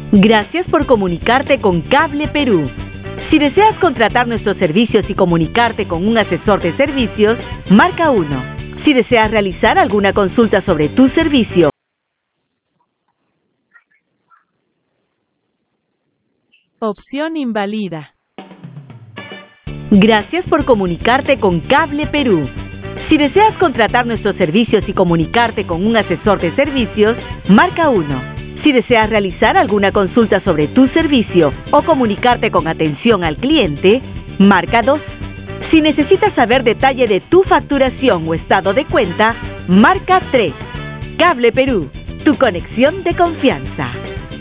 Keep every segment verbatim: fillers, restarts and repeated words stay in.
Gracias por comunicarte con Cable Perú. Si deseas contratar nuestros servicios y comunicarte con un asesor de servicios, marca uno. Si deseas realizar alguna consulta sobre tu servicio, opción invalida. Gracias por comunicarte con Cable Perú. Si deseas contratar nuestros servicios y comunicarte con un asesor de servicios, marca uno. Si deseas realizar alguna consulta sobre tu servicio o comunicarte con atención al cliente, marca dos. Si necesitas saber detalle de tu facturación o estado de cuenta, marca tres. Cable Perú, tu conexión de confianza.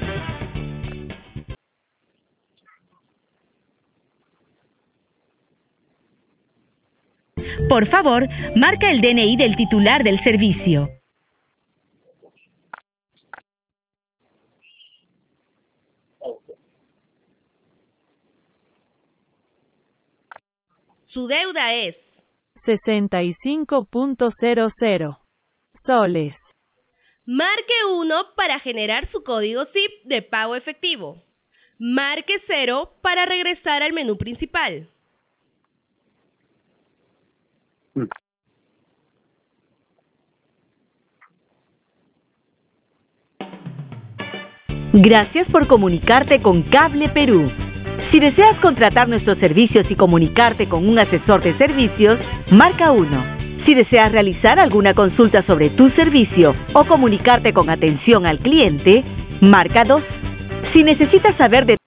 Por favor, marca el D N I del titular del servicio. Su deuda es sesenta y cinco punto cero cero soles. Marque uno para generar su código S I P de pago efectivo. Marque cero para regresar al menú principal. Gracias por comunicarte con Cable Perú. Si deseas contratar nuestros servicios y comunicarte con un asesor de servicios, marca uno. Si deseas realizar alguna consulta sobre tu servicio o comunicarte con atención al cliente, marca dos. Si necesitas saber de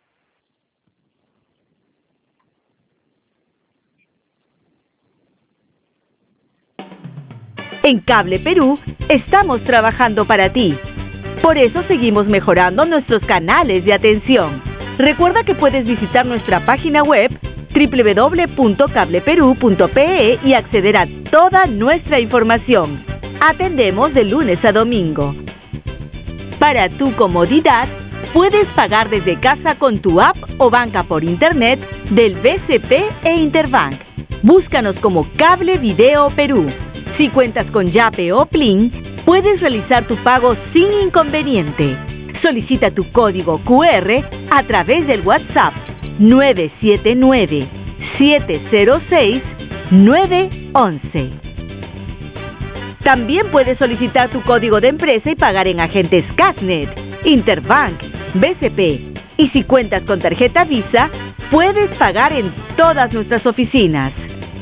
En Cable Perú, estamos trabajando para ti. Por eso seguimos mejorando nuestros canales de atención. Recuerda que puedes visitar nuestra página web doble u doble u doble u punto cable perú punto pe e y acceder a toda nuestra información. Atendemos de lunes a domingo. Para tu comodidad, puedes pagar desde casa con tu app o banca por internet del B C P e Interbank. Búscanos como Cable Video Perú. Si cuentas con Yape o Plin, puedes realizar tu pago sin inconveniente. Solicita tu código cu erre a través del WhatsApp nueve siete nueve, siete cero seis, nueve once. También puedes solicitar tu código de empresa y pagar en agentes Casnet, Interbank, B C P. Y si cuentas con tarjeta Visa, puedes pagar en todas nuestras oficinas.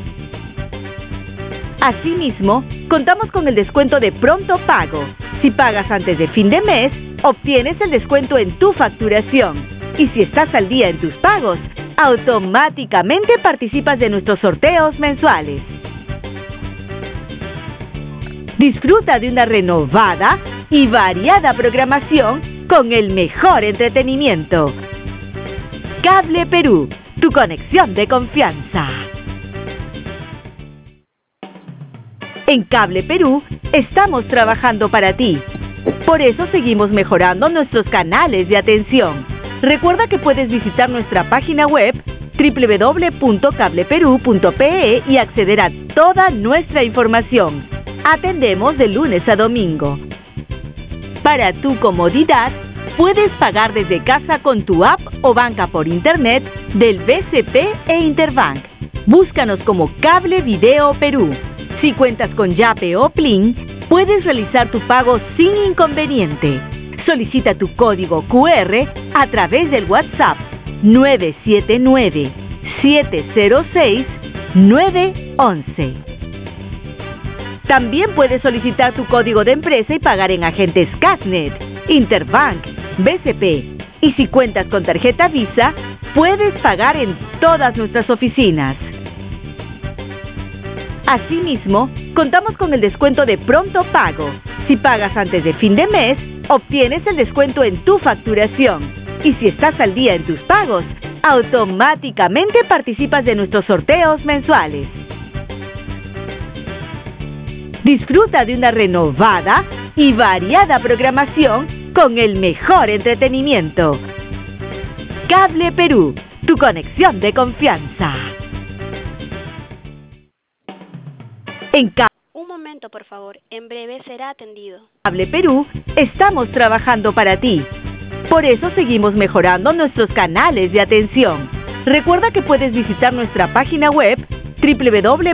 Asimismo, contamos con el descuento de pronto pago. Si pagas antes de fin de mes, obtienes el descuento en tu facturación. Y si estás al día en tus pagos, automáticamente participas de nuestros sorteos mensuales. Disfruta de una renovada y variada programación con el mejor entretenimiento. Cable Perú, tu conexión de confianza. En Cable Perú, estamos trabajando para ti. Por eso seguimos mejorando nuestros canales de atención. Recuerda que puedes visitar nuestra página web doble u doble u doble u punto cable perú punto pe e y acceder a toda nuestra información. Atendemos de lunes a domingo. Para tu comodidad, puedes pagar desde casa con tu app o banca por internet del B C P e Interbank. Búscanos como Cable Video Perú. Si cuentas con Yape o Plin, puedes realizar tu pago sin inconveniente. Solicita tu código cu erre a través del WhatsApp nueve siete nueve, siete cero seis, nueve once. También puedes solicitar tu código de empresa y pagar en agentes Casnet, Interbank, B C P. Y si cuentas con tarjeta Visa, puedes pagar en todas nuestras oficinas. Asimismo, contamos con el descuento de pronto pago. Si pagas antes de fin de mes, obtienes el descuento en tu facturación. Y si estás al día en tus pagos, automáticamente participas de nuestros sorteos mensuales. Disfruta de una renovada y variada programación con el mejor entretenimiento. Cable Perú, tu conexión de confianza. En Un momento, por favor. En breve será atendido. Cable Perú, estamos trabajando para ti. Por eso seguimos mejorando nuestros canales de atención. Recuerda que puedes visitar nuestra página web doble u doble u doble